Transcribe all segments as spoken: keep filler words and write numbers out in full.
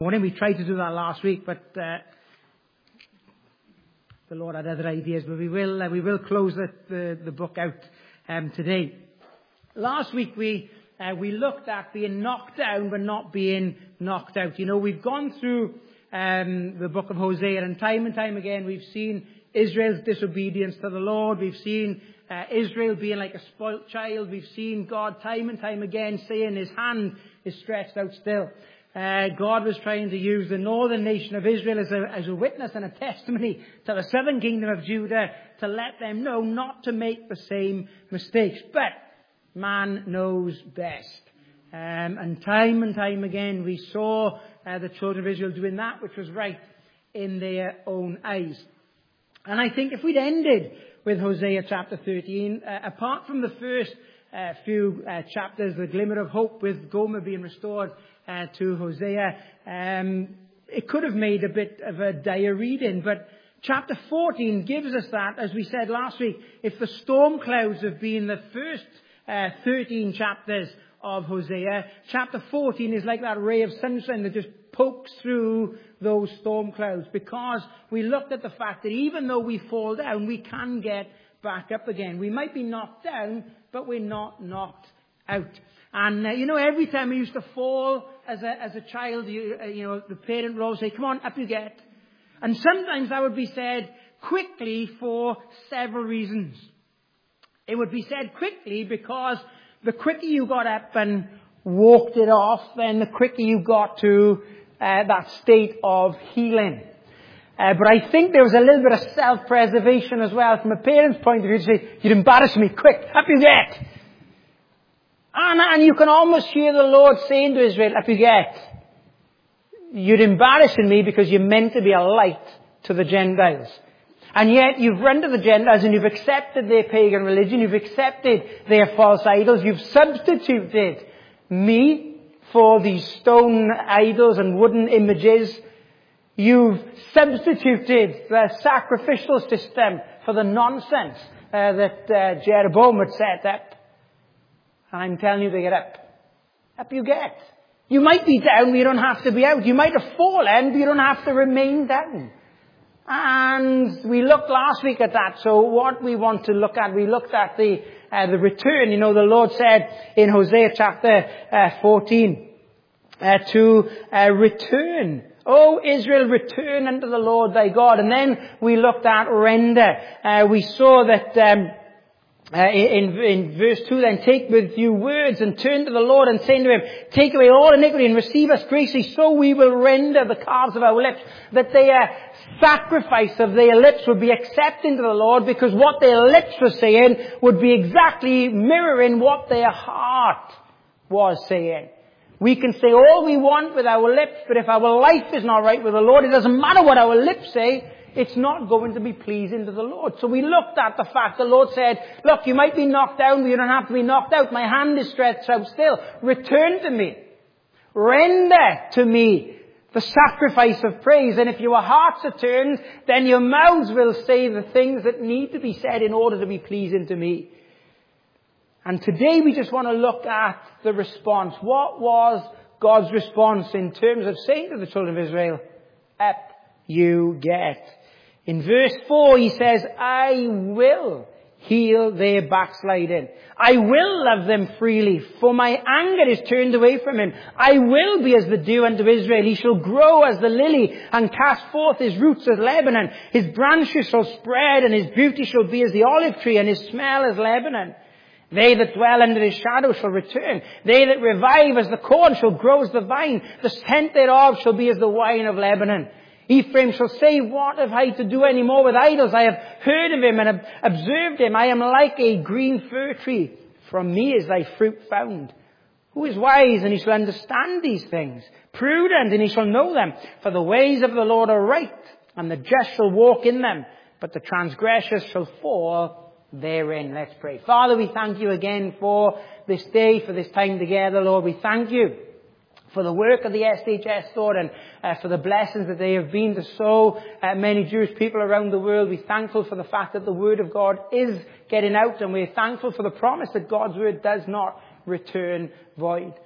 morning. We tried to do that last week, but uh, the Lord had other ideas. But we will uh, we will close the the, the book out um, today. Last week we uh, we looked at being knocked down, but not being knocked out. You know, we've gone through um, the book of Hosea, and time and time again we've seen Israel's disobedience to the Lord. We've seen uh, Israel being like a spoilt child. We've seen God time and time again saying His hand is stretched out still. Uh, God was trying to use the northern nation of Israel as a, as a witness and a testimony to the southern kingdom of Judah to let them know not to make the same mistakes. But man knows best. Um, and time and time again we saw uh, the children of Israel doing that which was right in their own eyes. And I think if we'd ended with Hosea chapter thirteen, uh, apart from the first uh, few uh, chapters, the glimmer of hope with Gomer being restored uh, to Hosea, um, it could have made a bit of a dire reading. But chapter fourteen gives us that, as we said last week. If the storm clouds have been the first uh, thirteen chapters of Hosea, chapter fourteen is like that ray of sunshine that just pokes through those storm clouds, because we looked at the fact that even though we fall down, we can get back up again. We might be knocked down, but we're not knocked out. And, uh, you know, every time we used to fall as a, as a child, you, uh, you know, the parent would always say, come on, up you get. And sometimes that would be said quickly for several reasons. It would be said quickly because the quicker you got up and walked it off, then the quicker you got to uh, that state of healing. Uh, but I think there was a little bit of self-preservation as well from a parent's point of view to say, you'd embarrass me, quick, up you get. And, and you can almost hear the Lord saying to Israel, up you get. You're embarrassing me because you're meant to be a light to the Gentiles. And yet you've run to the Gentiles and you've accepted their pagan religion, you've accepted their false idols, you've substituted me for these stone idols and wooden images. You've substituted the sacrificial system for the nonsense uh, that uh, Jeroboam had set up. And I'm telling you to get up. Up you get. You might be down, but you don't have to be out. You might have fallen, but you don't have to remain down. And we looked last week at that. So what we want to look at, we looked at the uh, the return. You know, the Lord said in Hosea chapter uh, fourteen uh, to uh, return. O Israel, return unto the Lord thy God. And then we looked at render. Uh, we saw that um, uh, in, in verse two, then take with you words and turn to the Lord and say to him, take away all iniquity and receive us graciously, so we will render the calves of our lips, that their sacrifice of their lips would be accepting to the Lord, because what their lips were saying would be exactly mirroring what their heart was saying. We can say all we want with our lips, but if our life is not right with the Lord, it doesn't matter what our lips say, it's not going to be pleasing to the Lord. So we looked at the fact the Lord said, look, you might be knocked down, but you don't have to be knocked out. My hand is stretched out still. Return to me. Render to me the sacrifice of praise. And if your hearts are turned, then your mouths will say the things that need to be said in order to be pleasing to me. And today we just want to look at the response. What was God's response in terms of saying to the children of Israel, up you get. In verse four he says, I will heal their backsliding. I will love them freely, for my anger is turned away from him. I will be as the dew unto Israel. He shall grow as the lily and cast forth his roots as Lebanon. His branches shall spread and his beauty shall be as the olive tree and his smell as Lebanon. They that dwell under his shadow shall return. They that revive as the corn shall grow as the vine. The scent thereof shall be as the wine of Lebanon. Ephraim shall say, what have I to do any more with idols? I have heard of him and have observed him. I am like a green fir tree. From me is thy fruit found. Who is wise, and he shall understand these things? Prudent, and he shall know them. For the ways of the Lord are right, and the just shall walk in them, but the transgressors shall fall therein. Let's pray. Father, we thank you again for this day, for this time together, Lord. We thank you for the work of the S H S, Lord, and uh, for the blessings that they have been to so uh, many Jewish people around the world. We're thankful for the fact that the Word of God is getting out, and we're thankful for the promise that God's Word does not return void.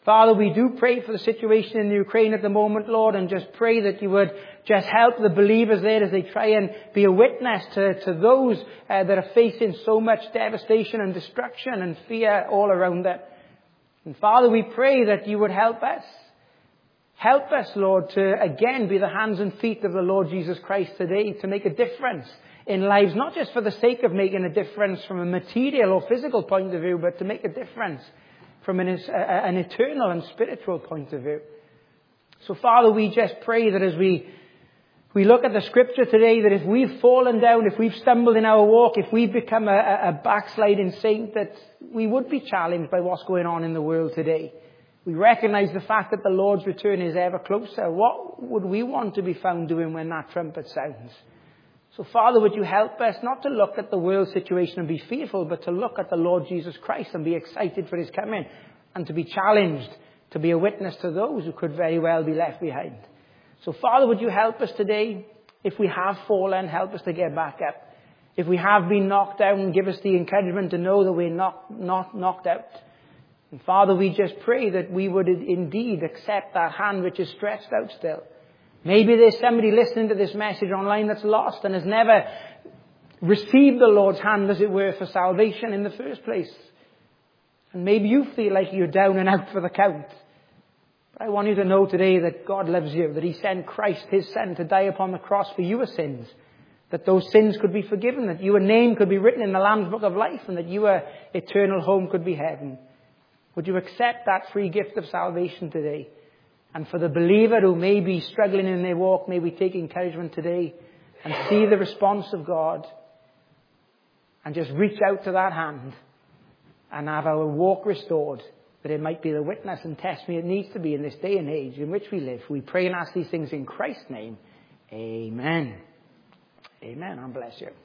Father, we do pray for the situation in the Ukraine at the moment, Lord, and just pray that you would just help the believers there as they try and be a witness to, to those uh, that are facing so much devastation and destruction and fear all around them. And Father, we pray that you would help us. Help us, Lord, to again be the hands and feet of the Lord Jesus Christ today, to make a difference in lives, not just for the sake of making a difference from a material or physical point of view, but to make a difference from an, an eternal and spiritual point of view. So, Father, we just pray that as we we look at the Scripture today, that if we've fallen down, if we've stumbled in our walk, if we've become a, a backsliding saint, that we would be challenged by what's going on in the world today. We recognize the fact that the Lord's return is ever closer. What would we want to be found doing when that trumpet sounds? So, Father, would you help us not to look at the world situation and be fearful, but to look at the Lord Jesus Christ and be excited for his coming, and to be challenged to be a witness to those who could very well be left behind. So, Father, would you help us today? If we have fallen, help us to get back up. If we have been knocked down, give us the encouragement to know that we're not, not knocked out. And Father, we just pray that we would indeed accept that hand which is stretched out still. Maybe there's somebody listening to this message online that's lost and has never received the Lord's hand, as it were, for salvation in the first place. And maybe you feel like you're down and out for the count. But I want you to know today that God loves you, that he sent Christ, his son, to die upon the cross for your sins, that those sins could be forgiven, that your name could be written in the Lamb's Book of Life, and that your eternal home could be heaven. Would you accept that free gift of salvation today? And for the believer who may be struggling in their walk, may we take encouragement today and see the response of God and just reach out to that hand and have our walk restored, that it might be the witness and testimony it needs to be in this day and age in which we live. We pray and ask these things in Christ's name. Amen. Amen. And bless you.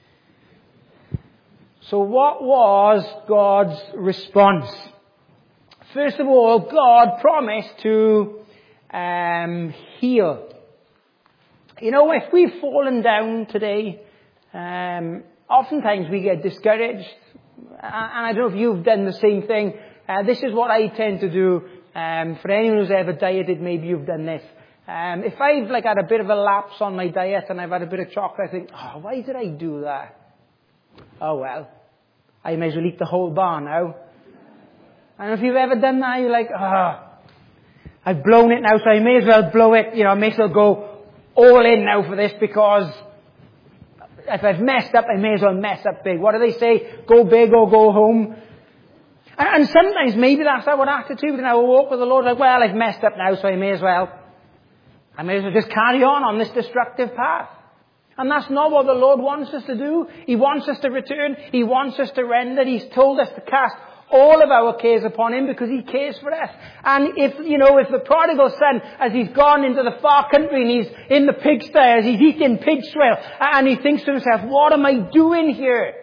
So what was God's response? First of all, God promised to um, heal. You know, if we've fallen down today, um, oftentimes we get discouraged. And I don't know if you've done the same thing. Uh, this is what I tend to do. Um, for anyone who's ever dieted, maybe you've done this. Um, if I've like had a bit of a lapse on my diet and I've had a bit of chocolate, I think, oh, why did I do that? Oh well, I may as well eat the whole bar now. And if you've ever done that, you're like, ah, oh, I've blown it now, so I may as well blow it. You know, I may as well go all in now for this, because if I've messed up, I may as well mess up big. What do they say? Go big or go home. And sometimes maybe that's our attitude in our walk with the Lord. Like, well, I've messed up now, so I may as well, I may as well just carry on on this destructive path. And that's not what the Lord wants us to do. He wants us to return. He wants us to render. He's told us to cast all of our cares upon him because he cares for us. And if, you know, if the prodigal son, as he's gone into the far country and he's in the pigsty, as he's eating pig swill, and he thinks to himself, what am I doing here?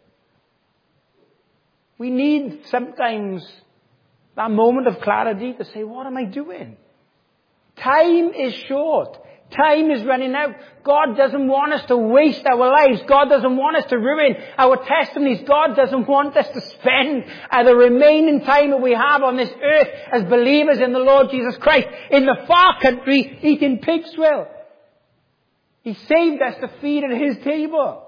We need sometimes that moment of clarity to say, what am I doing? Time is short. Time is running out. God doesn't want us to waste our lives. God doesn't want us to ruin our testimonies. God doesn't want us to spend uh, the remaining time that we have on this earth as believers in the Lord Jesus Christ in the far country eating pig swill. He saved us to feed at his table.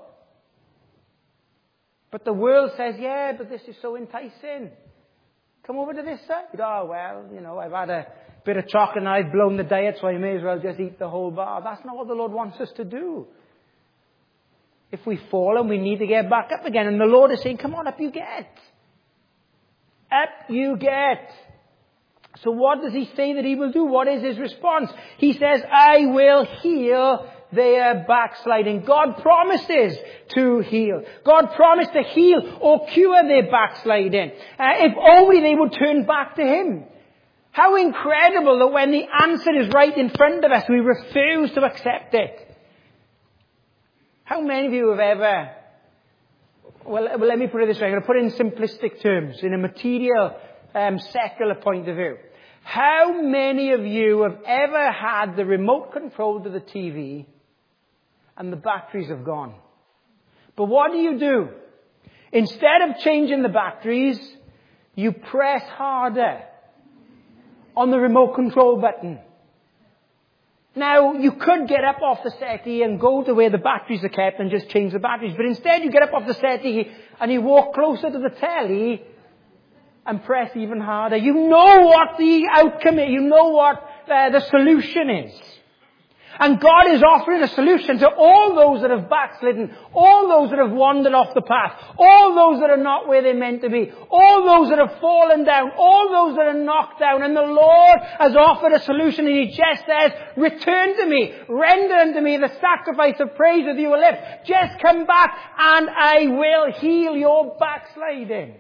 But the world says, yeah, but this is so enticing. Come over to this side. Oh, well, you know, I've had a bit of chocolate and I've blown the diet, so I may as well just eat the whole bar. That's not what the Lord wants us to do. If we fall, and we need to get back up again. And the Lord is saying, come on, up you get. Up you get. So what does he say that he will do? What is his response? He says, I will heal their backsliding. God promises to heal. God promised to heal or cure their backsliding. Uh, if only they would turn back to him. How incredible that when the answer is right in front of us, we refuse to accept it. How many of you have ever, well, well let me put it this way, I'm going to put it in simplistic terms, in a material, um, secular point of view. How many of you have ever had the remote control to the T V and the batteries have gone? But what do you do? Instead of changing the batteries, you press harder. on the remote control button. Now, you could get up off the settee and go to where the batteries are kept and just change the batteries. But instead you get up off the settee and you walk closer to the telly and press even harder. You know what the outcome is. You know what uh, the solution is. And God is offering a solution to all those that have backslidden, all those that have wandered off the path, all those that are not where they're meant to be, all those that have fallen down, all those that are knocked down. And the Lord has offered a solution, and He just says, return to me, render unto me the sacrifice of praise with your lips. Just come back and I will heal your backsliding.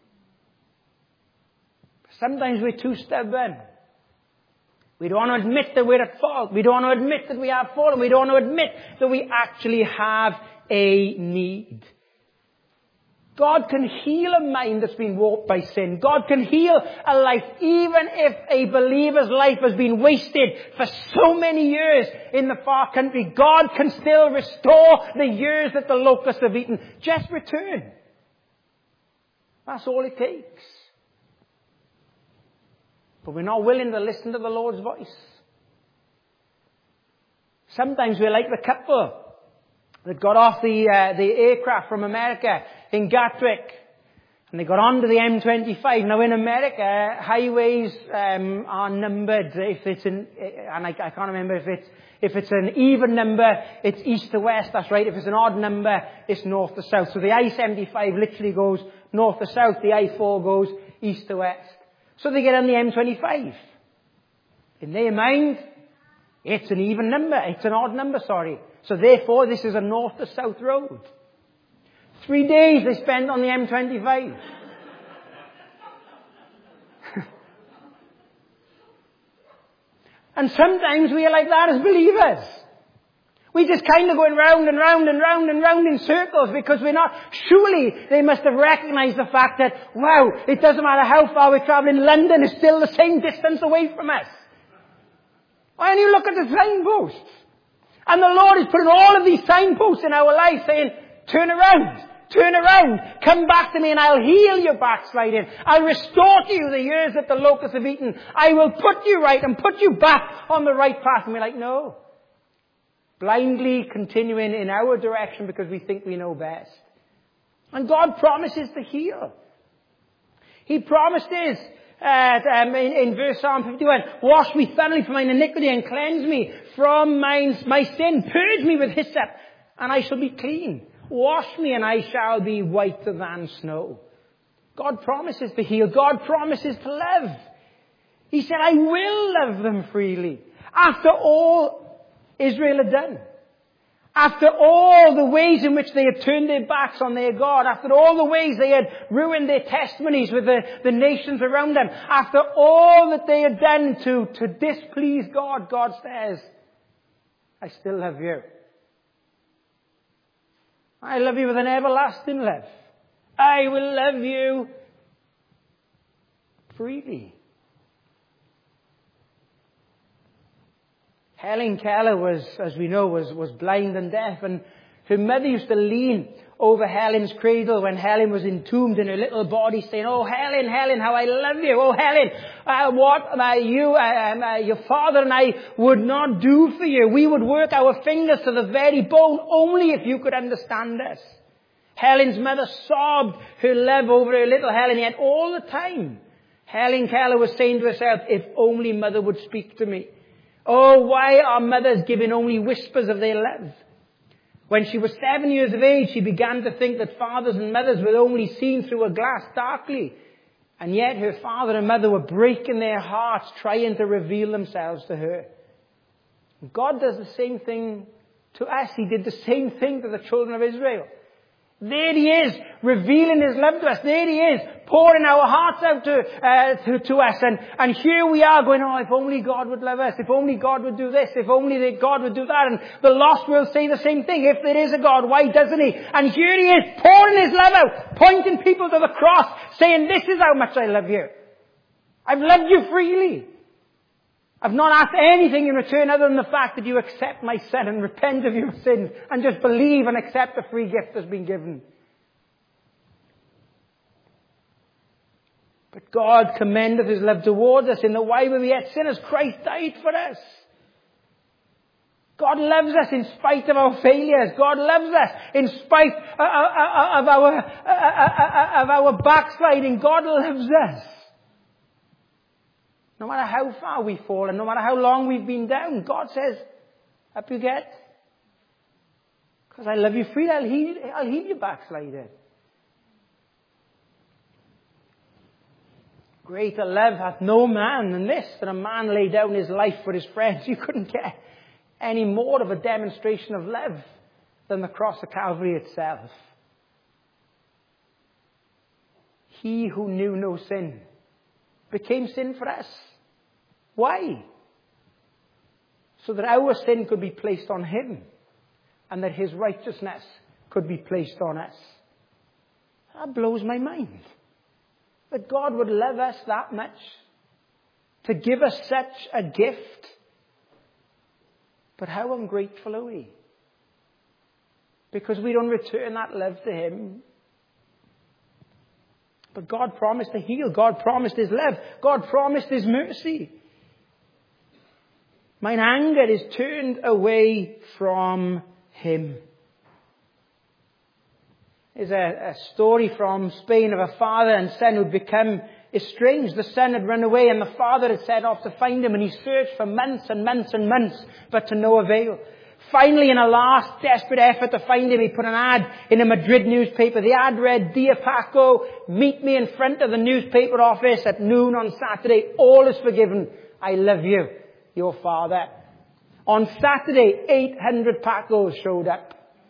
Sometimes we're too stubborn. We don't want to admit that we're at fault. We don't want to admit that we have fallen. We don't want to admit that we actually have a need. God can heal a mind that's been warped by sin. God can heal a life, even if a believer's life has been wasted for so many years in the far country. God can still restore the years that the locusts have eaten. Just return. That's all it takes. But we're not willing to listen to the Lord's voice. Sometimes we're like the couple that got off the uh, the aircraft from America in Gatwick, and they got onto the M twenty-five. Now in America, highways um, are numbered. If it's an, and I, I can't remember if it's if it's an even number, it's east to west. That's right. If it's an odd number, it's north to south. So the I seventy-five literally goes north to south. The I four goes east to west. So they get on the M twenty-five. In their mind, it's an even number. It's an odd number, sorry. So therefore, this is a north to south road. Three days they spend on the M twenty-five. And sometimes we are like that as believers. We just kind of going round and round and round and round in circles because we're not... Surely they must have recognized the fact that, wow, it doesn't matter how far we're traveling, London is still the same distance away from us. Why don't you look at the signposts? And the Lord is putting all of these signposts in our life saying, turn around, turn around, come back to me and I'll heal your backsliding. I'll restore to you the years that the locusts have eaten. I will put you right and put you back on the right path. And we're like, no. Blindly continuing in our direction because we think we know best. And God promises to heal. He promised this uh, um, in, in verse Psalm fifty-one. Wash me thoroughly from mine iniquity and cleanse me from mine, my sin. Purge me with hyssop and I shall be clean. Wash me and I shall be whiter than snow. God promises to heal. God promises to love. He said, I will love them freely. After all Israel had done. After all the ways in which they had turned their backs on their God, after all the ways they had ruined their testimonies with the, the nations around them, after all that they had done to, to displease God, God says, I still love you. I love you with an everlasting love. I will love you freely. Helen Keller was, as we know, was, was blind and deaf, and her mother used to lean over Helen's cradle when Helen was entombed in her little body saying, oh Helen, Helen, how I love you. Oh Helen, uh, what uh, you, uh, um, uh, your father and I would not do for you. We would work our fingers to the very bone only if you could understand us. Helen's mother sobbed her love over her little Helen, yet all the time Helen Keller was saying to herself, if only mother would speak to me. Oh, why are mothers giving only whispers of their love? When she was seven years of age, she began to think that fathers and mothers were only seen through a glass darkly. And yet her father and mother were breaking their hearts, trying to reveal themselves to her. God does the same thing to us. He did the same thing to the children of Israel. There He is, revealing His love to us. There He is, pouring our hearts out to, uh, to, to us. And, and here we are going, oh, if only God would love us. If only God would do this. If only that God would do that. And the lost will say the same thing. If there is a God, why doesn't He? And here He is, pouring His love out, pointing people to the cross, saying, this is how much I love you. I've loved you freely. I've not asked anything in return other than the fact that you accept my Son and repent of your sins and just believe and accept the free gift that's been given. But God commendeth his love towards us in that while we were yet sinners, Christ died for us. God loves us in spite of our failures. God loves us in spite of our, of our backsliding. God loves us. No matter how far we've fallen, no matter how long we've been down, God says, up you get. Because I love you freely, I'll heal, I'll heal you backsliding. Greater love hath no man than this, that a man lay down his life for his friends. You couldn't get any more of a demonstration of love than the cross of Calvary itself. He who knew no sin became sin for us. Why? So that our sin could be placed on him and that his righteousness could be placed on us. That blows my mind. That God would love us that much, to give us such a gift. But how ungrateful are we? Because we don't return that love to him. But God promised to heal. God promised his love. God promised his mercy. Mine anger is turned away from him. There's a, a story from Spain of a father and son who'd become estranged. The son had run away and the father had set off to find him, and he searched for months and months and months, but to no avail. Finally, in a last desperate effort to find him, he put an ad in a Madrid newspaper. The ad read, "Dear Paco, meet me in front of the newspaper office at noon on Saturday. All is forgiven. I love you, your father." On Saturday, eight hundred Pacos showed up,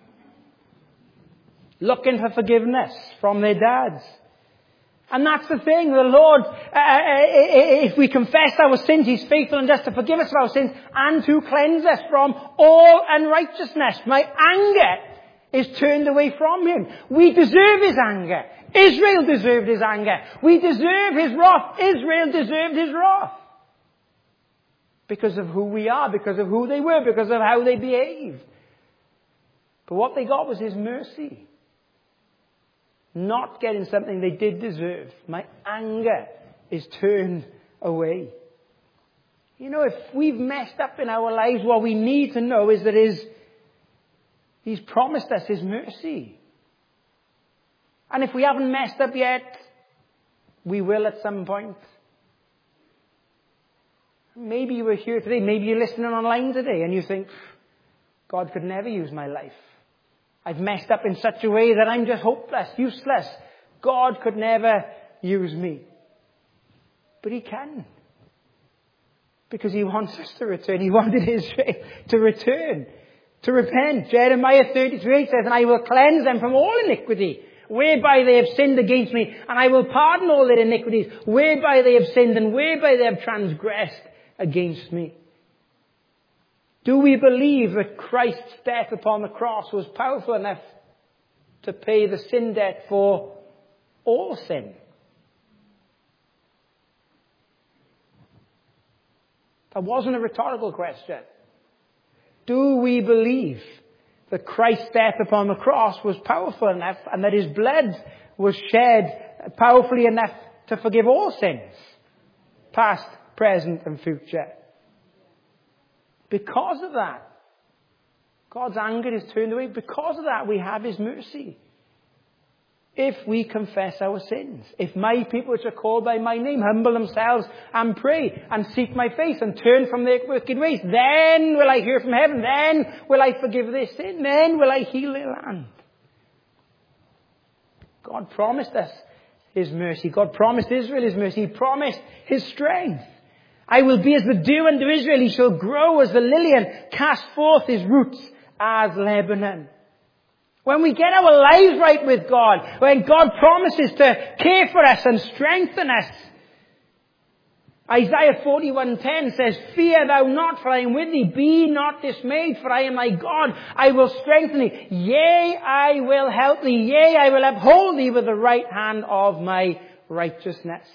looking for forgiveness from their dads. And that's the thing, the Lord, uh, if we confess our sins, he's faithful and just to forgive us of our sins and to cleanse us from all unrighteousness. My anger is turned away from him. We deserve his anger. Israel deserved his anger. We deserve his wrath. Israel deserved his wrath. Because of who we are, because of who they were, because of how they behaved. But what they got was his mercy. Not getting something they did deserve. My anger is turned away. You know, if we've messed up in our lives, what we need to know is that his, he's promised us his mercy. And if we haven't messed up yet, we will at some point. Maybe you were here today, maybe you're listening online today, and you think, God could never use my life. I've messed up in such a way that I'm just hopeless, useless. God could never use me. But he can. Because he wants us to return. He wanted Israel to return, to repent. Jeremiah thirty-three says, "And I will cleanse them from all iniquity, whereby they have sinned against me. And I will pardon all their iniquities, whereby they have sinned and whereby they have transgressed against me." Do we believe that Christ's death upon the cross was powerful enough to pay the sin debt for all sin? That wasn't a rhetorical question. Do we believe that Christ's death upon the cross was powerful enough and that his blood was shed powerfully enough to forgive all sins, past, present and future? Because of that, God's anger is turned away. Because of that, we have his mercy. If we confess our sins, if my people which are called by my name humble themselves and pray and seek my face and turn from their wicked ways, then will I hear from heaven, then will I forgive their sin, then will I heal their land. God promised us his mercy. God promised Israel his mercy. He promised his strength. I will be as the dew unto Israel. He shall grow as the lily and cast forth his roots as Lebanon. When we get our lives right with God, when God promises to care for us and strengthen us, Isaiah forty-one ten says, "Fear thou not, for I am with thee. Be not dismayed, for I am thy God. I will strengthen thee. Yea, I will help thee. Yea, I will uphold thee with the right hand of my righteousness."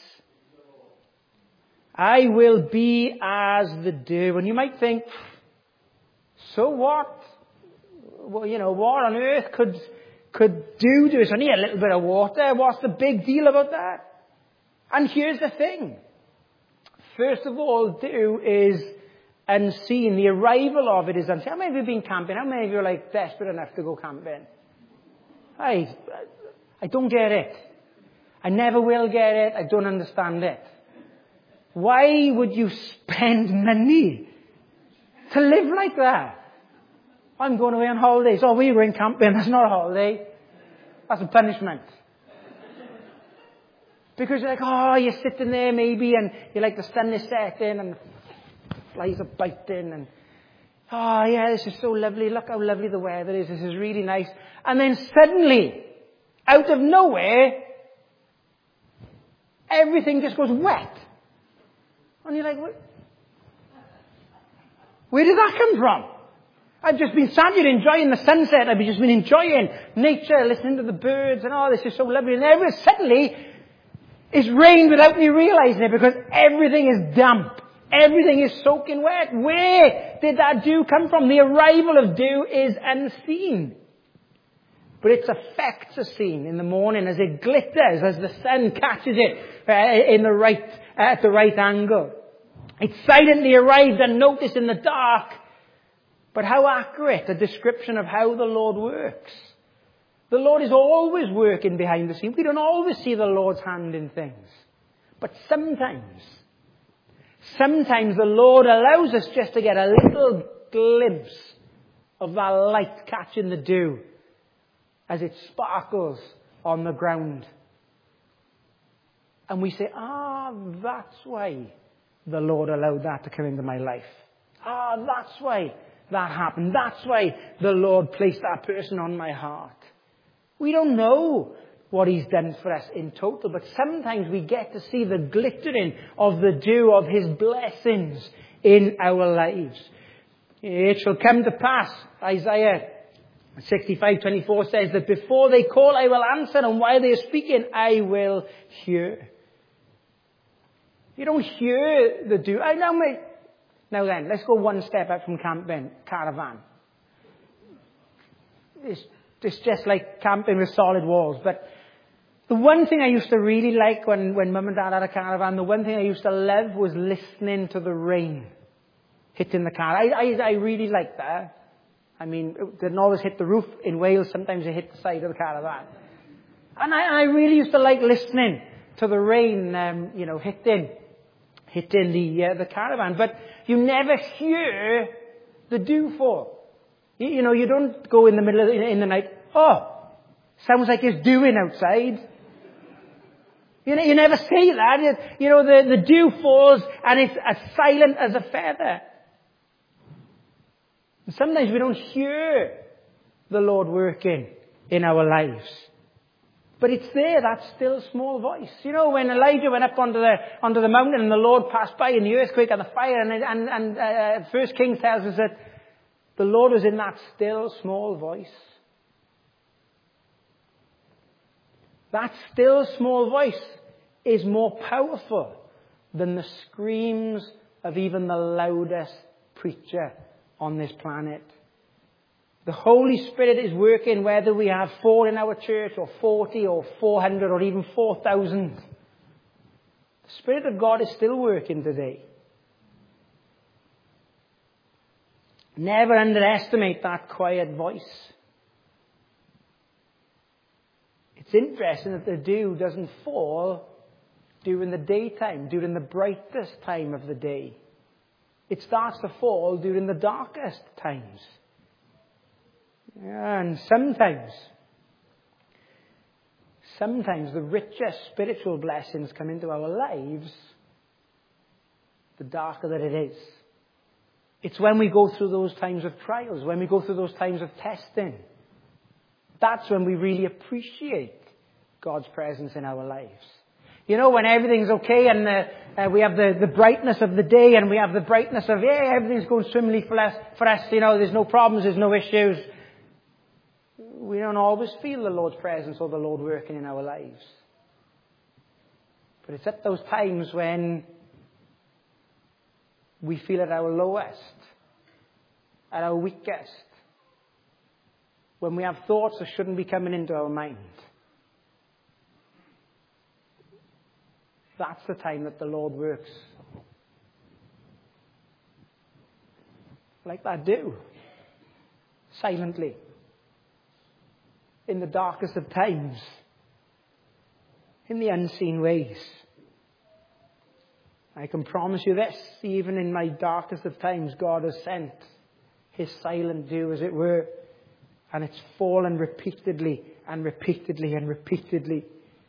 I will be as the dew. And you might think, so what? Well, you know, what on earth could, could dew do? It's only a little bit of water. What's the big deal about that? And here's the thing. First of all, dew is unseen. The arrival of it is unseen. How many of you have been camping? How many of you are like desperate enough to go camping? I, I don't get it. I never will get it. I don't understand it. Why would you spend money to live like that? I'm going away on holidays. Oh, we're going camping. That's not a holiday. That's a punishment. Because you're like, oh, you're sitting there maybe, and you're like, the sun is setting, and flies are biting, and oh yeah, this is so lovely. Look how lovely the weather is. This is really nice. And then suddenly, out of nowhere, everything just goes wet. And you're like, what? Where did that come from? I've just been sat here enjoying the sunset. I've just been enjoying nature, listening to the birds, and oh, this is so lovely. And then suddenly, it's rained without me realizing it, because everything is damp. Everything is soaking wet. Where did that dew come from? The arrival of dew is unseen. But its effects are seen in the morning as it glitters, as the sun catches it uh, in the right, uh, at the right angle. It silently arrives unnoticed in the dark. But how accurate a description of how the Lord works. The Lord is always working behind the scenes. We don't always see the Lord's hand in things. But sometimes, sometimes the Lord allows us just to get a little glimpse of that light catching the dew as it sparkles on the ground. And we say, ah, that's why the Lord allowed that to come into my life. Ah, that's why that happened. That's why the Lord placed that person on my heart. We don't know what He's done for us in total, but sometimes we get to see the glittering of the dew of His blessings in our lives. It shall come to pass, Isaiah sixty-five twenty-four says, that before they call, I will answer, and while they are speaking, I will hear. You don't hear the dew. I know, mate. Now then, let's go one step out from camping, caravan. It's, it's just like camping with solid walls. But the one thing I used to really like when, when Mum and Dad had a caravan, the one thing I used to love was listening to the rain hitting the car. I, I, I really liked that. I mean, it didn't always hit the roof in Wales. Sometimes it hit the side of the caravan. And I, I really used to like listening to the rain, um, you know, hitting, hitting the, uh, the caravan. But you never hear the dew fall. You, you know, you don't go in the middle of the, in, in the night, oh, sounds like it's dewing outside. You know, you never say that. You, you know, the, the dew falls and it's as silent as a feather. And sometimes we don't hear the Lord working in our lives. But it's there, that still small voice. You know, when Elijah went up onto the, onto the mountain and the Lord passed by in the earthquake and the fire, and, and, and uh, First Kings tells us that the Lord was in that still small voice. That still small voice is more powerful than the screams of even the loudest preacher on this planet. The Holy Spirit is working whether we have four in our church or forty or four hundred or even four thousand. The Spirit of God is still working today. Never underestimate that quiet voice. It's interesting that the dew doesn't fall during the daytime, during the brightest time of the day. It starts to fall during the darkest times. And sometimes, sometimes the richest spiritual blessings come into our lives, the darker that it is. It's when we go through those times of trials, when we go through those times of testing. That's when we really appreciate God's presence in our lives. You know, when everything's okay and uh, uh, we have the, the brightness of the day and we have the brightness of, yeah, everything's going swimmingly for us, for us, you know, there's no problems, there's no issues. We don't always feel the Lord's presence or the Lord working in our lives. But it's at those times when we feel at our lowest, at our weakest, when we have thoughts that shouldn't be coming into our mind. That's the time that the Lord works. Like that do. Silently. In the darkest of times. In the unseen ways. I can promise you this, even in my darkest of times, God has sent His silent dew, as it were. And it's fallen repeatedly and repeatedly and repeatedly.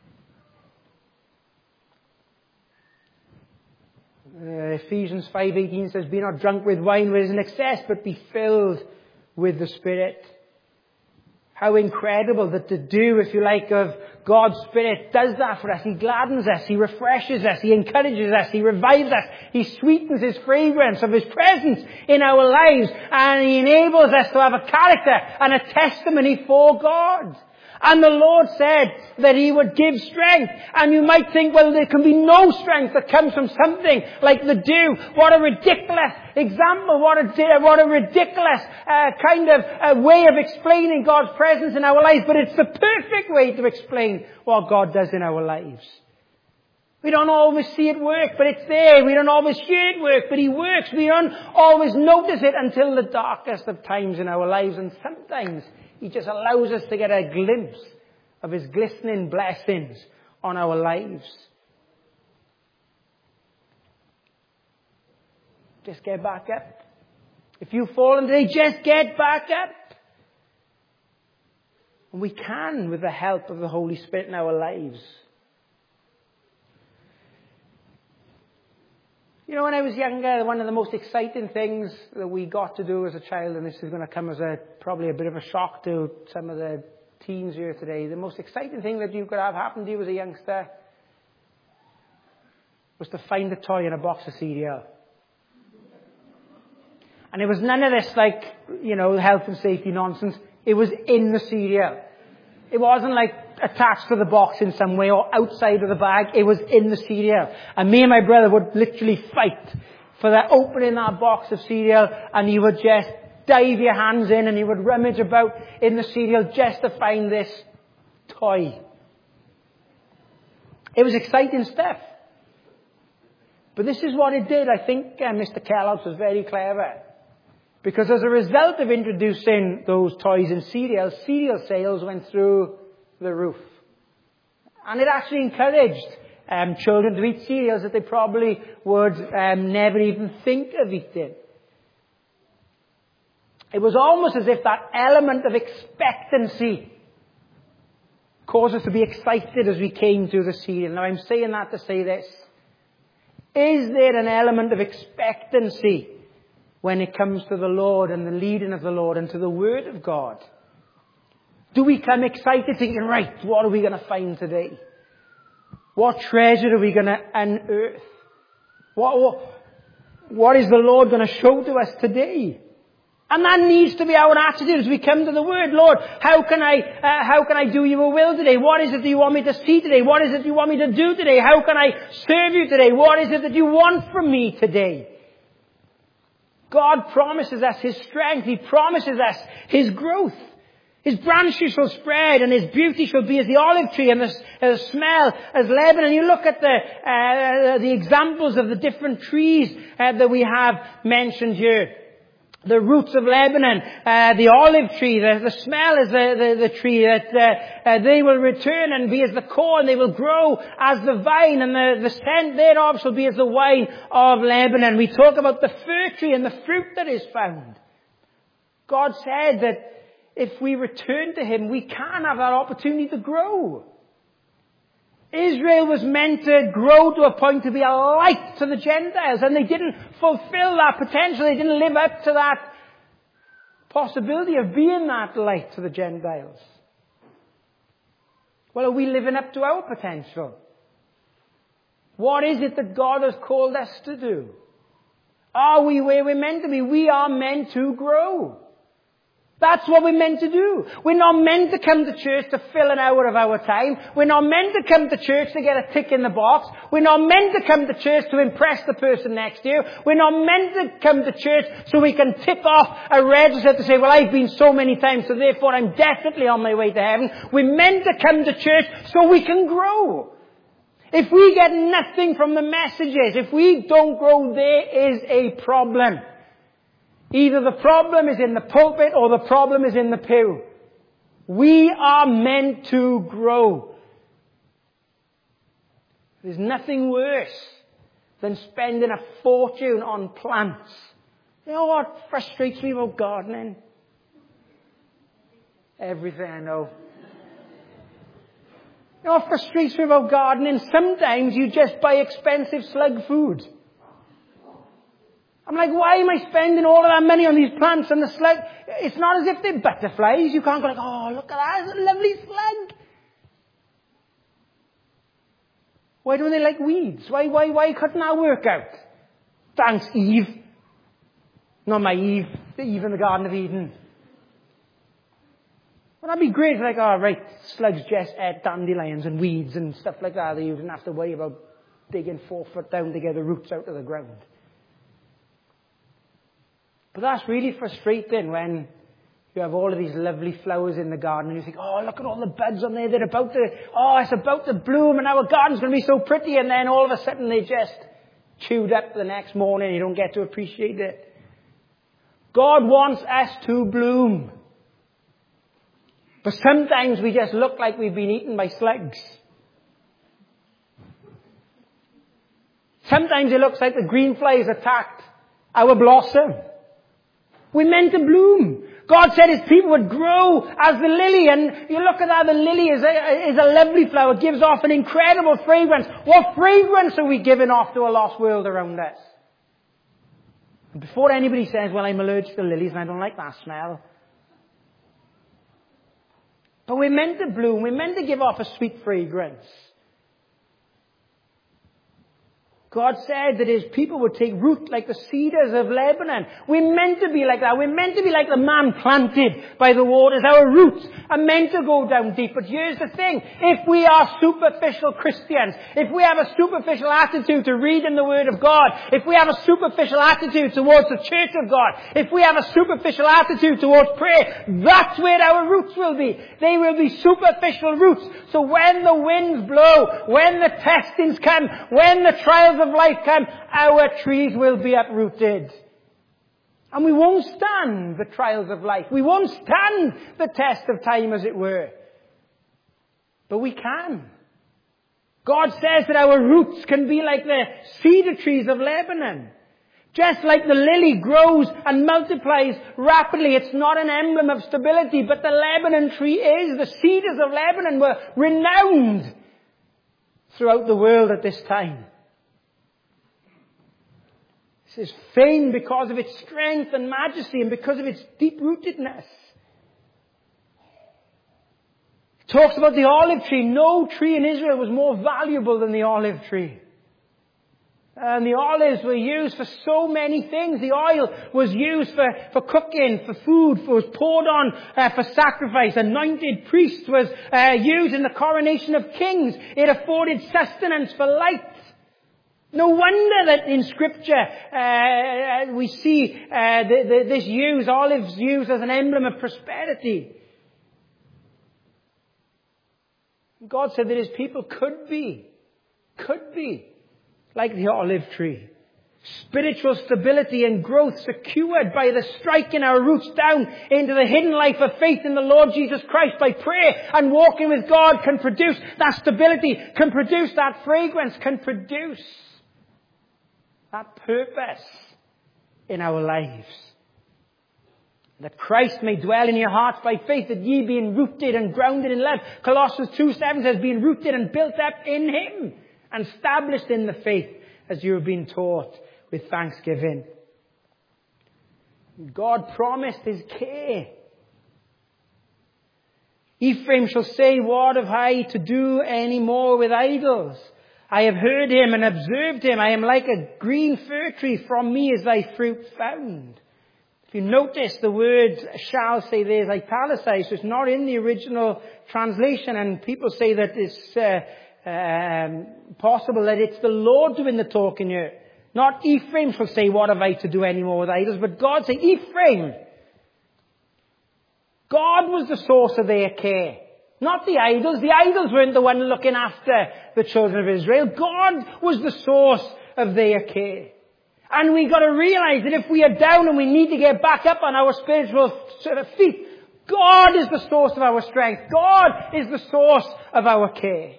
Uh, Ephesians five eighteen says, be not drunk with wine which is in excess, but be filled with the Spirit. How incredible that the dew, if you like, of God's Spirit does that for us. He gladdens us, He refreshes us, He encourages us, He revives us, He sweetens His fragrance of His presence in our lives, and He enables us to have a character and a testimony for God. And the Lord said that He would give strength. And you might think, well, there can be no strength that comes from something like the dew. What a ridiculous example. What a, what a ridiculous uh, kind of uh, way of explaining God's presence in our lives. But it's the perfect way to explain what God does in our lives. We don't always see it work, but it's there. We don't always hear it work, but He works. We don't always notice it until the darkest of times in our lives. And sometimes He just allows us to get a glimpse of His glistening blessings on our lives. Just get back up. If you've fallen today, just get back up. And we can with the help of the Holy Spirit in our lives. You know, when I was younger, one of the most exciting things that we got to do as a child, and this is going to come as a probably a bit of a shock to some of the teens here today, the most exciting thing that you could have happen to you as a youngster was to find a toy in a box of cereal. And it was none of this, like, you know, health and safety nonsense. It was in the cereal. It wasn't like attached to the box in some way or outside of the bag. It was in the cereal. And me and my brother would literally fight for that, opening that box of cereal, and you would just dive your hands in and you would rummage about in the cereal just to find this toy. It was exciting stuff. But this is what it did. I think uh, Mister Kellogg's was very clever. Because as a result of introducing those toys in cereal, cereal sales went through the roof. And it actually encouraged um, children to eat cereals that they probably would um, never even think of eating. It was almost as if that element of expectancy caused us to be excited as we came to the cereal. Now I'm saying that to say this. Is there an element of expectancy when it comes to the Lord and the leading of the Lord and to the Word of God? Do we come excited thinking, right, what are we going to find today? What treasure are we going to unearth? What, what, what is the Lord going to show to us today? And that needs to be our attitude as we come to the Word. Lord, how can I, uh, how can I do your will today? What is it that you want me to see today? What is it you want me to do today? How can I serve you today? What is it that you want from me today? God promises us His strength. He promises us His growth. His branches shall spread and His beauty shall be as the olive tree and the, the smell as Lebanon. You look at the, uh, the examples of the different trees uh, that we have mentioned here. The roots of Lebanon, uh, the olive tree, the, the smell is the, the, the tree that uh, uh, they will return and be as the corn. They will grow as the vine, and the, the scent thereof shall be as the wine of Lebanon. We talk about the fir tree and the fruit that is found. God said that if we return to Him, we can have that opportunity to grow. Israel was meant to grow to a point to be a light to the Gentiles, and they didn't fulfill that potential. They didn't live up to that possibility of being that light to the Gentiles. Well, are we living up to our potential? What is it that God has called us to do? Are we where we're meant to be? We are meant to grow. That's what we're meant to do. We're not meant to come to church to fill an hour of our time. We're not meant to come to church to get a tick in the box. We're not meant to come to church to impress the person next to you. We're not meant to come to church so we can tick off a register to say, well, I've been so many times, so therefore I'm definitely on my way to heaven. We're meant to come to church so we can grow. If we get nothing from the messages, if we don't grow, there is a problem. Either the problem is in the pulpit or the problem is in the pew. We are meant to grow. There's nothing worse than spending a fortune on plants. You know what frustrates me about gardening? Everything I know. You know what frustrates me about gardening? Sometimes you just buy expensive slug food. I'm like, why am I spending all of that money on these plants and the slug? It's not as if they're butterflies. You can't go like, oh, look at that, it's a lovely slug. Why don't they like weeds? Why, why, why couldn't that work out? Thanks, Eve. Not my Eve, the Eve in the Garden of Eden. Well, that'd be great. Like, oh, right, slugs just ate dandelions and weeds and stuff like that. You didn't have to worry about digging four foot down to get the roots out of the ground. But that's really frustrating when you have all of these lovely flowers in the garden and you think, oh, look at all the buds on there. They're about to, oh, it's about to bloom and our garden's going to be so pretty. And then all of a sudden they just chewed up the next morning and you don't get to appreciate it. God wants us to bloom. But sometimes we just look like we've been eaten by slugs. Sometimes it looks like the green flies attacked our blossom. We're meant to bloom. God said His people would grow as the lily. And you look at that, the lily is a, is a lovely flower. It gives off an incredible fragrance. What fragrance are we giving off to a lost world around us? And before anybody says, well, I'm allergic to lilies and I don't like that smell. But we're meant to bloom. We're meant to give off a sweet fragrance. God said that His people would take root like the cedars of Lebanon. We're meant to be like that. We're meant to be like the man planted by the waters. Our roots are meant to go down deep. But here's the thing. If we are superficial Christians, if we have a superficial attitude to reading the Word of God, if we have a superficial attitude towards the church of God, if we have a superficial attitude towards prayer, that's where our roots will be. They will be superficial roots. So when the winds blow, when the testings come, when the trials of life come, our trees will be uprooted. And we won't stand the trials of life. We won't stand the test of time, as it were. But we can. God says that our roots can be like the cedar trees of Lebanon. Just like the lily grows and multiplies rapidly, it's not an emblem of stability, but the Lebanon tree is. The cedars of Lebanon were renowned throughout the world at this time. It is famed because of its strength and majesty and because of its deep-rootedness. It talks about the olive tree. No tree in Israel was more valuable than the olive tree. And the olives were used for so many things. The oil was used for, for cooking, for food, for, was poured on uh, for sacrifice. Anointed priests was uh, used in the coronation of kings. It afforded sustenance for life. No wonder that in Scripture uh, we see uh, the, the, this use, olives used as an emblem of prosperity. God said that His people could be, could be like the olive tree. Spiritual stability and growth secured by the striking our roots down into the hidden life of faith in the Lord Jesus Christ by prayer and walking with God can produce that stability, can produce that fragrance, can produce that purpose in our lives. That Christ may dwell in your hearts by faith, that ye being rooted and grounded in love. Colossians two seven says, being rooted and built up in Him and established in the faith as you have been taught with thanksgiving. God promised His care. Ephraim shall say, what have I to do any more with idols? I have heard him and observed him. I am like a green fir tree. From me is thy fruit found. If you notice, the word shall say there is italicized. So it's not in the original translation. And people say that it's uh, um, possible that it's the Lord doing the talking here. Not Ephraim shall say, what have I to do any more with idols? But God say, Ephraim. God was the source of their care. Not the idols. The idols weren't the one looking after the children of Israel. God was the source of their care. And we've got to realize that if we are down and we need to get back up on our spiritual feet, God is the source of our strength. God is the source of our care.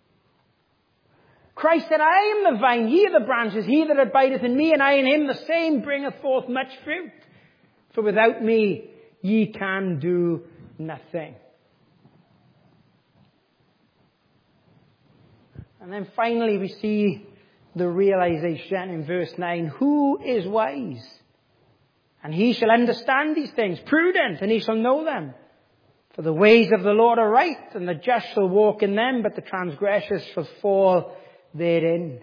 Christ said, I am the vine, ye are the branches, he that abideth in me, and I in him, the same bringeth forth much fruit. For without me, ye can do nothing. And then finally we see the realization in verse nine, who is wise? And he shall understand these things, prudent, and he shall know them. For the ways of the Lord are right, and the just shall walk in them, but the transgressors shall fall therein.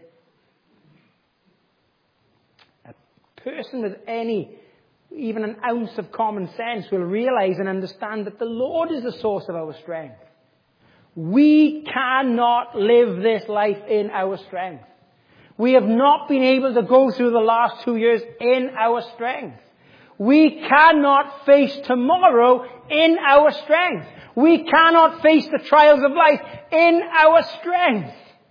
A person with any, even an ounce of common sense will realize and understand that the Lord is the source of our strength. We cannot live this life in our strength. We have not been able to go through the last two years in our strength. We cannot face tomorrow in our strength. We cannot face the trials of life in our strength.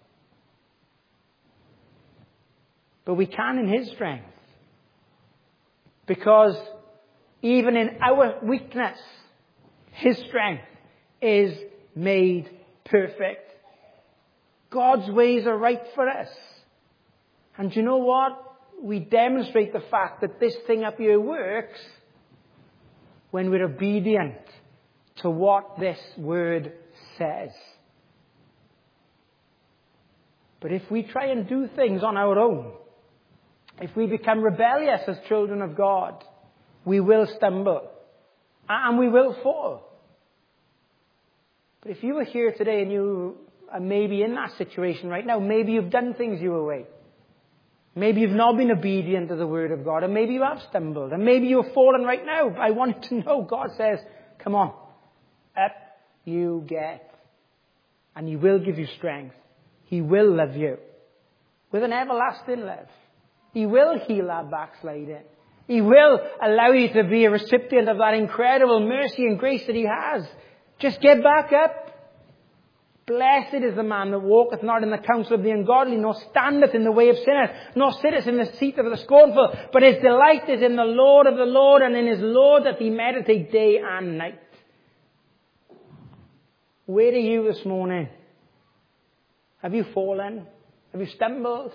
But we can in his strength. Because even in our weakness, his strength is made perfect. God's ways are right for us. And you know what? We demonstrate the fact that this thing up here works when we're obedient to what this word says. But if we try and do things on our own, if we become rebellious as children of God, we will stumble and we will fall. But if you were here today and you are maybe in that situation right now, maybe you've done things your way. Maybe you've not been obedient to the word of God, and maybe you have stumbled, and maybe you're fallen right now. I want to know, God says, come on, up you get. And he will give you strength. He will love you with an everlasting love. He will heal that backsliding. He will allow you to be a recipient of that incredible mercy and grace that he has. Just get back up. Blessed is the man that walketh not in the counsel of the ungodly, nor standeth in the way of sinners, nor sitteth in the seat of the scornful. But his delight is in the Lord of the Lord, and in his Lord doth he meditate day and night. Where are you this morning? Have you fallen? Have you stumbled?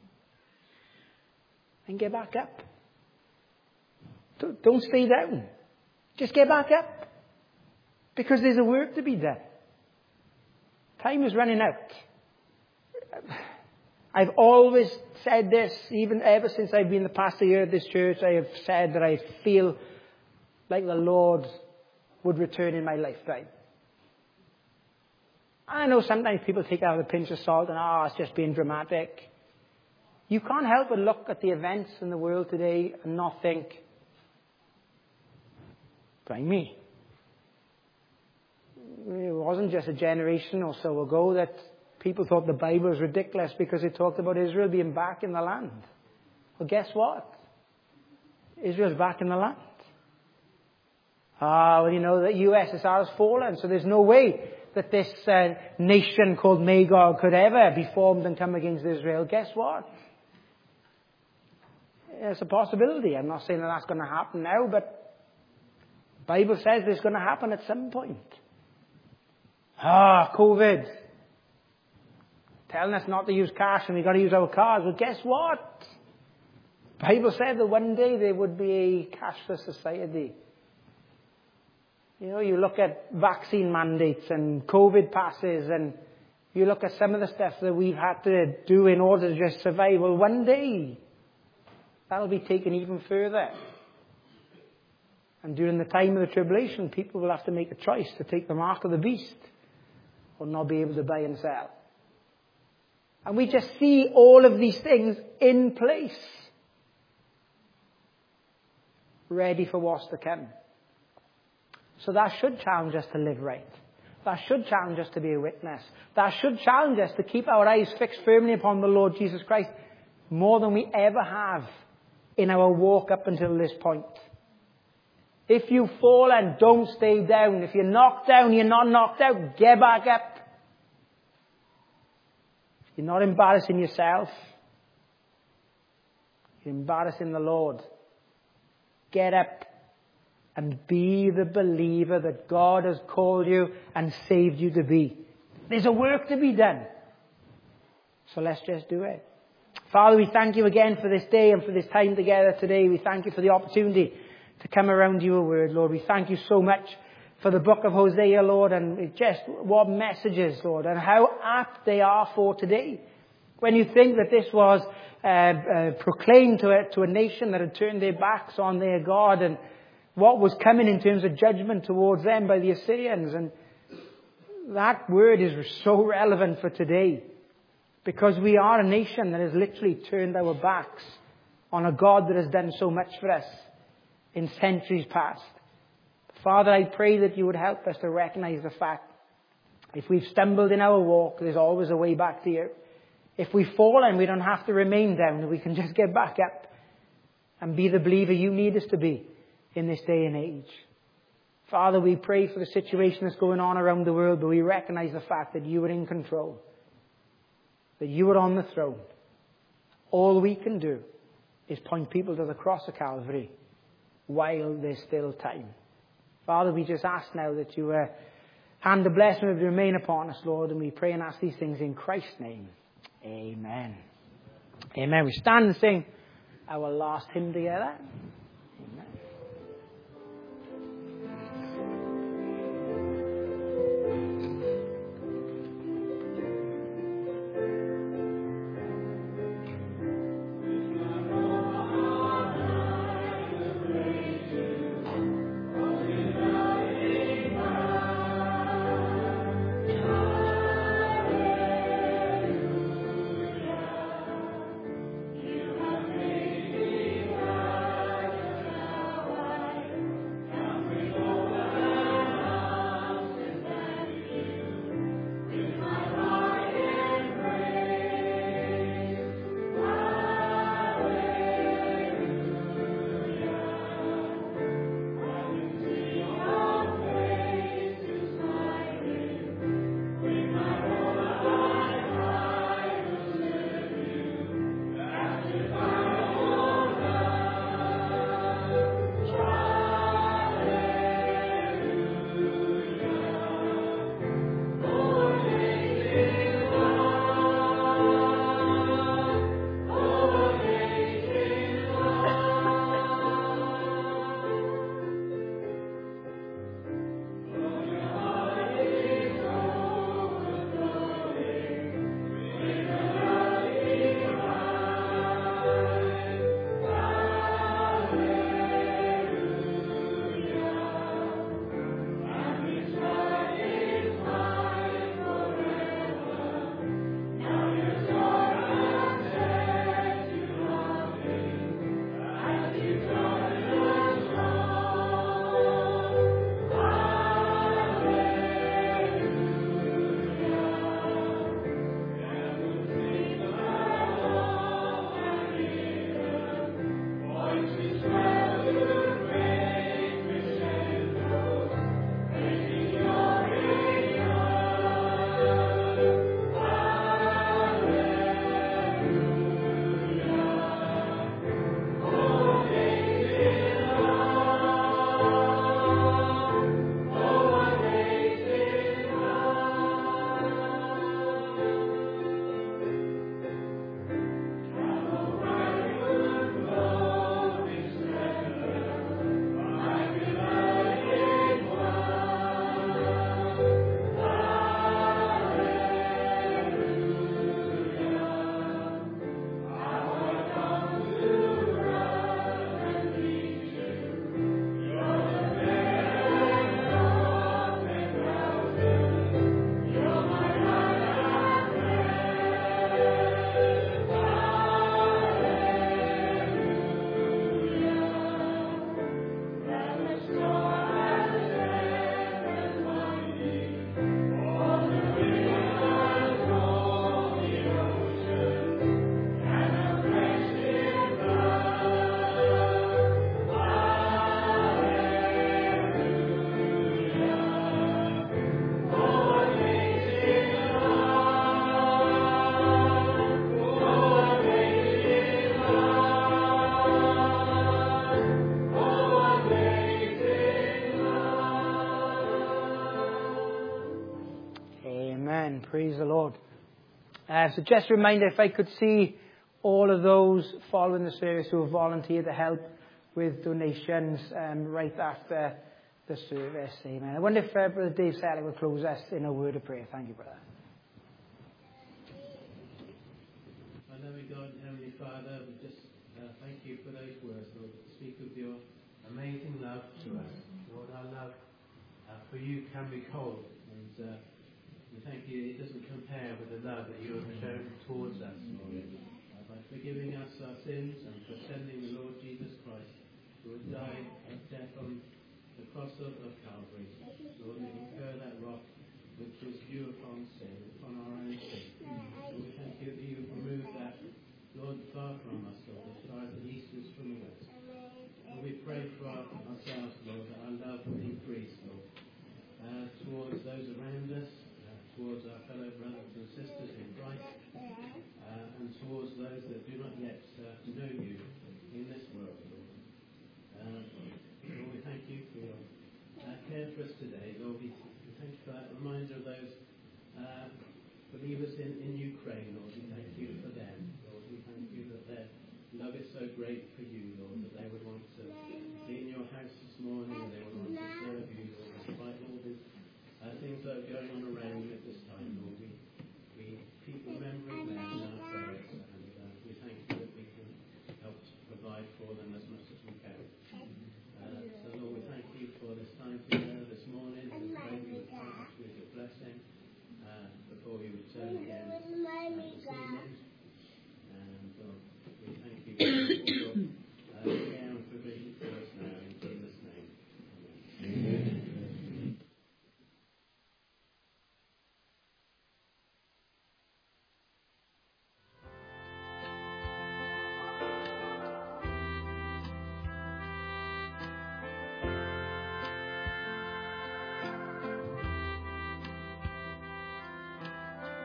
Then get back up. Don't stay down. Just get back up. Because there's a work to be done. Time is running out. I've always said this, even ever since I've been the pastor here at this church, I have said that I feel like the Lord would return in my lifetime. I know sometimes people take it out with a pinch of salt and, ah, oh, it's just being dramatic. You can't help but look at the events in the world today and not think, by me. It wasn't just a generation or so ago that people thought the Bible was ridiculous because it talked about Israel being back in the land. Well, guess what? Israel's back in the land. Ah, well, you know, the U S S R has fallen, so there's no way that this uh, nation called Magog could ever be formed and come against Israel. Guess what? It's a possibility. I'm not saying that that's going to happen now, but the Bible says it's going to happen at some point. Ah, COVID. Telling us not to use cash and we've got to use our cards. Well, guess what? The Bible said that one day there would be a cashless society. You know, you look at vaccine mandates and COVID passes, and you look at some of the stuff that we've had to do in order to just survive. Well, one day that'll be taken even further. And during the time of the tribulation, people will have to make a choice to take the mark of the beast or not be able to buy and sell. And we just see all of these things in place, ready for what's to come. So that should challenge us to live right. That should challenge us to be a witness. That should challenge us to keep our eyes fixed firmly upon the Lord Jesus Christ more than we ever have in our walk up until this point. If you fall, and don't stay down. If you're knocked down, you're not knocked out. Get back up. You're not embarrassing yourself. You're embarrassing the Lord. Get up and be the believer that God has called you and saved you to be. There's a work to be done. So let's just do it. Father, we thank you again for this day and for this time together today. We thank you for the opportunity to come around your word, Lord. We thank you so much for the book of Hosea, Lord, and just what messages, Lord, and how apt they are for today. When you think that this was uh, uh, proclaimed to a, to a nation that had turned their backs on their God, and what was coming in terms of judgment towards them by the Assyrians, and that word is so relevant for today, because we are a nation that has literally turned our backs on a God that has done so much for us in centuries past. Father, I pray that you would help us to recognize the fact, if we've stumbled in our walk, there's always a way back to you. If we fall, and we don't have to remain down, we can just get back up and be the believer you need us to be in this day and age. Father, we pray for the situation that's going on around the world, but we recognize the fact that you are in control, that you are on the throne. All we can do is point people to the cross of Calvary while there's still time. Father, we just ask now that you uh, hand the blessing would remain upon us, Lord, and we pray and ask these things in Christ's name. Amen. Amen. We stand and sing our last hymn together. Amen. Amen. Praise the Lord. Uh, so just a reminder, if I could see all of those following the service who have volunteered to help with donations um, right after the service. Amen. I wonder if uh, Brother Dave Sally will close us in a word of prayer. Thank you, brother. Our loving God and Heavenly Father, we just uh, thank you for those words, Lord, that speak of your amazing love to us. Lord, our love uh, for you can be cold, and uh, we thank you it doesn't compare with the love that you have shown towards us, Lord, uh, by forgiving us our sins and for sending the Lord Jesus Christ, who would die of death on the cross of, of Calvary. Lord, we incur that wrath which was due upon sin, upon our own sin. Lord, we thank you that you have removed that, Lord, far from us, Lord, as far as the east is from the west. Lord, we pray for our, ourselves, Lord, that our love would increase, Lord, uh, towards those around us, uh, towards our fellow brothers and sisters in Christ, uh, and towards those that do not yet uh, know you in this world, Lord. Uh, Lord, we thank you for your uh, care for us today. Lord, we, we thank you for that reminder of those uh, believers in, in Ukraine, Lord. We thank you for them, Lord. We thank you that their love is so great for you, Lord, that they would want to be in your house this morning, and they